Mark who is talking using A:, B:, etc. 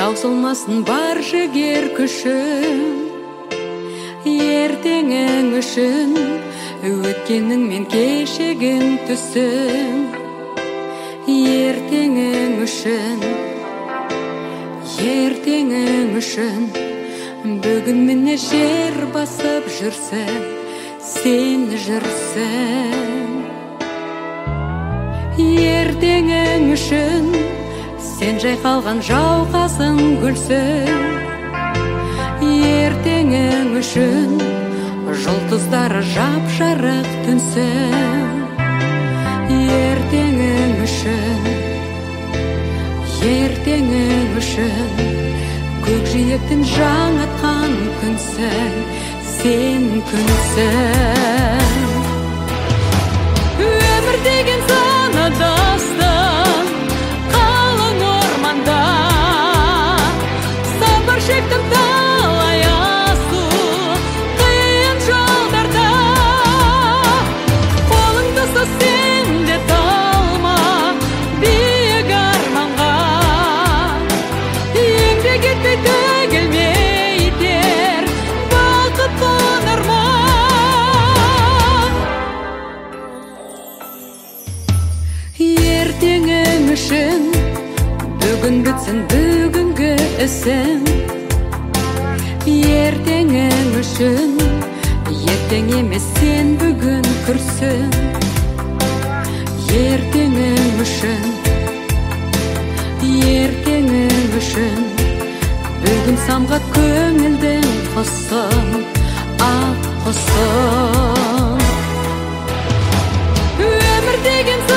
A: таусылмасын бар жігер күшің, ертеңің үшін өткенің мен кешегің түсің. Ертеңің үшін, ертеңің үшін бүгін міне жер басып жүрсің, сен жүрсің. Ертеңің үшін сен жайқалған жауқазын гүлсің. Ертеңің үшін жұлдыздары жап-жарық түнсің. Ертеңің үшін, ертеңің үшін көкжиектің жаңатқан күнсің, сен күнсің. Өмір деген сан адастым қалың орманда, сапар шектім талай асу қиын жолдарда. Қолыңды ұста сен де талма биік арманға, еңбек етпей төгілмей тер бақыт қонарма. Ертеңің үшін бүгін бітсін бүгінгі ісің. Ертеңің үшін ертең емес сен бүгін күрсің. Ертеңің үшін, ертеңің үшін бүгін самғат көңілдің құсын, ақ құсын. Өмір деген